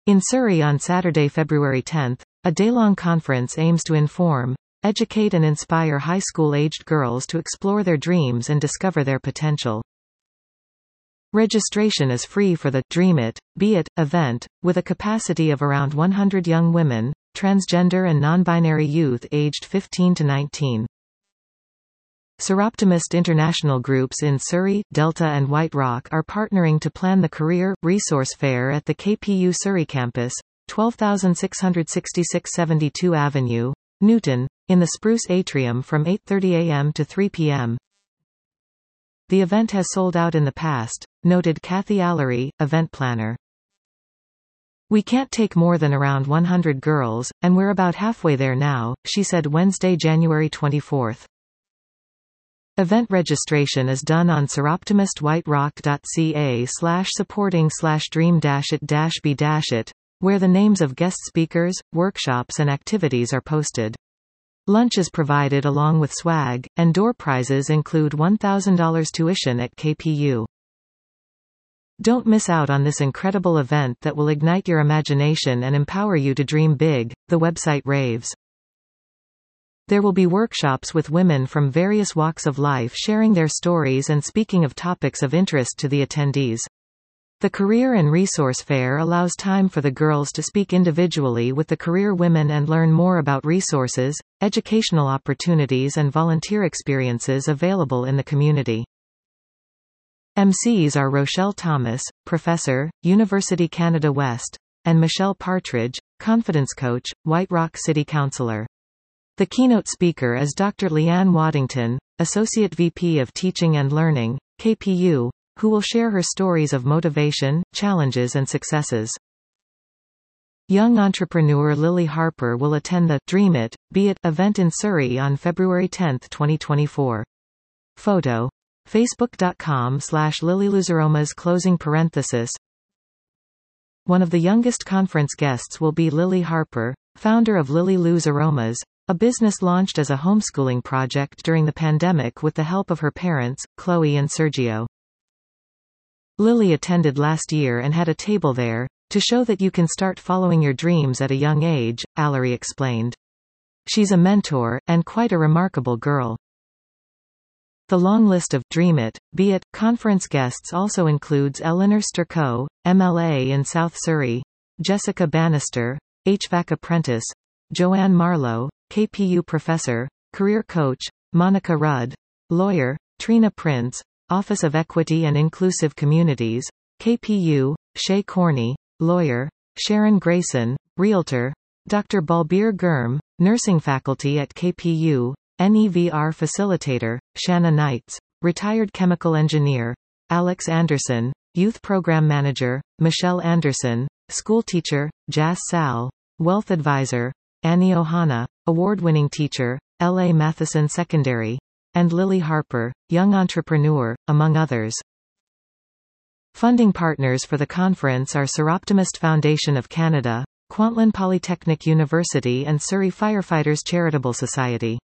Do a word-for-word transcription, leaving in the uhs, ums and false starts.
In Surrey on Saturday, February tenth, a day-long conference aims to inform, educate and inspire high school-aged girls to explore their dreams and discover their potential. Registration is free for the Dream It, Be It event, with a capacity of around one hundred young women, transgender and non-binary youth aged fifteen to nineteen. Soroptimist international groups in Surrey, Delta and White Rock are partnering to plan the Career Resource Fair at the K P U Surrey campus, twelve thousand six hundred sixty-six seventy-two Avenue, Newton, in the Spruce Atrium from eight thirty a m to three p m The event has sold out in the past, noted Kathy Allery, event planner. "We can't take more than around one hundred girls, and we're about halfway there now," she said Wednesday, January twenty-fourth. Event registration is done on soroptimistwhiterock.ca slash supporting slash dream dash it dash be dash it, where the names of guest speakers, workshops and activities are posted. Lunch is provided along with swag, and door prizes include one thousand dollars tuition at K P U. Don't miss out on this incredible event that will ignite your imagination and empower you to dream big, the website raves. There will be workshops with women from various walks of life sharing their stories and speaking of topics of interest to the attendees. The Career and Resource Fair allows time for the girls to speak individually with the career women and learn more about resources, educational opportunities and volunteer experiences available in the community. M Cs are Rochelle Thomas, Professor, University Canada West, and Michelle Partridge, Confidence Coach, White Rock City Councillor. The keynote speaker is Doctor Leanne Waddington, Associate V P of Teaching and Learning, K P U, who will share her stories of motivation, challenges and successes. Young entrepreneur Lily Harper will attend the Dream It, Be It event in Surrey on February tenth, twenty twenty-four. Photo. Facebook.com slash LilyLuzAromas closing parenthesis. One of the youngest conference guests will be Lily Harper, founder of Lily Luz Aromas, a business launched as a homeschooling project during the pandemic with the help of her parents, Chloe and Sergio. Lily attended last year and had a table there, to show that you can start following your dreams at a young age, Allery explained. She's a mentor, and quite a remarkable girl. The long list of Dream It, Be It conference guests also includes Eleanor Sturco, M L A in South Surrey, Jessica Bannister, H V A C apprentice, Joanne Marlowe, K P U professor, career coach, Monica Rudd, lawyer, Trina Prince, Office of Equity and Inclusive Communities, K P U, Shay Corney, lawyer, Sharon Grayson, realtor, Doctor Balbir Gurm, nursing faculty at K P U, N E V R facilitator, Shanna Knights, retired chemical engineer, Alex Anderson, youth program manager, Michelle Anderson, school teacher, Jas Sal, wealth advisor, Annie Ohana, award-winning teacher, L A Matheson Secondary, and Lily Harper, young entrepreneur, among others. Funding partners for the conference are Soroptimist Foundation of Canada, Kwantlen Polytechnic University and Surrey Firefighters Charitable Society.